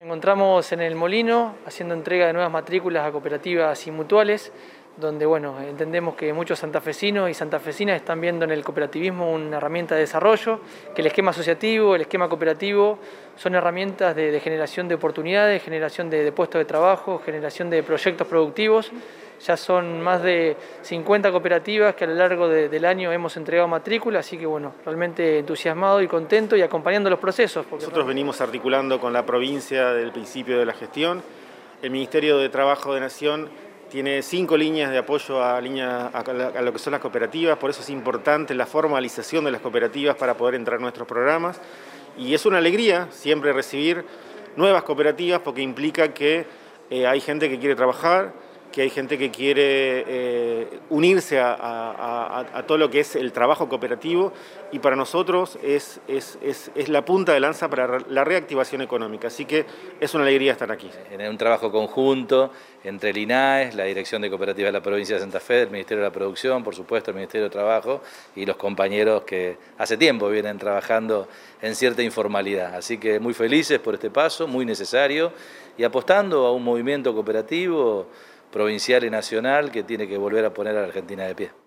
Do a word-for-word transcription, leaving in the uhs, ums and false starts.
Encontramos en el Molino haciendo entrega de nuevas matrículas a cooperativas y mutuales, donde bueno, entendemos que muchos santafesinos y santafesinas están viendo en el cooperativismo una herramienta de desarrollo, que el esquema asociativo, el esquema cooperativo son herramientas de, de generación de oportunidades, generación de, de puestos de trabajo, generación de proyectos productivos. Ya son más de cincuenta cooperativas que a lo largo de, del año hemos entregado matrícula, así que bueno, realmente entusiasmado y contento y acompañando los procesos. Nosotros venimos articulando con la provincia desde el principio de la gestión. El Ministerio de Trabajo de Nación tiene cinco líneas de apoyo a, línea, a lo que son las cooperativas, por eso es importante la formalización de las cooperativas para poder entrar en nuestros programas. Y es una alegría siempre recibir nuevas cooperativas porque implica que eh, hay gente que quiere trabajar, que hay gente que quiere eh, unirse a, a, a, a todo lo que es el trabajo cooperativo y para nosotros es, es, es, es la punta de lanza para la reactivación económica, así que es una alegría estar aquí. En un trabajo conjunto entre el I N A E S, la Dirección de Cooperativas de la Provincia de Santa Fe, el Ministerio de la Producción, por supuesto el Ministerio de Trabajo y los compañeros que hace tiempo vienen trabajando en cierta informalidad. Así que muy felices por este paso, muy necesario y apostando a un movimiento cooperativo provincial y nacional que tiene que volver a poner a la Argentina de pie.